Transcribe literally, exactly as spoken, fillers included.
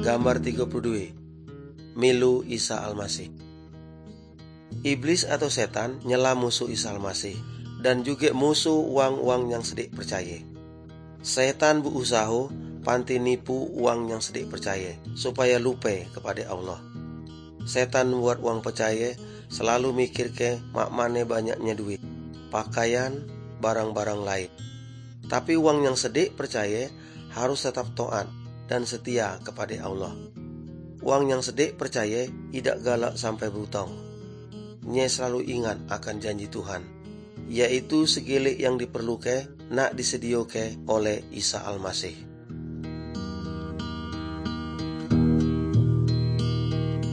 Gambar tiga puluh dua. Milu Isa Almasih. Iblis atau setan nyela musuh Isa Almasih dan juga musuh uang-uang yang sedik percaya. Setan berusaha panti nipu uang yang sedik percaya supaya lupa kepada Allah. Setan buat uang percaya selalu mikir ke mak mane banyaknya duit, pakaian, barang-barang lain. Tapi uang yang sedik percaya harus tetap taat dan setia kepada Allah. Uang yang sedik percaya tidak galak sampai berutang. Nye selalu ingat akan janji Tuhan, yaitu segilik yang diperlukan nak disediakan oleh Isa Almasih.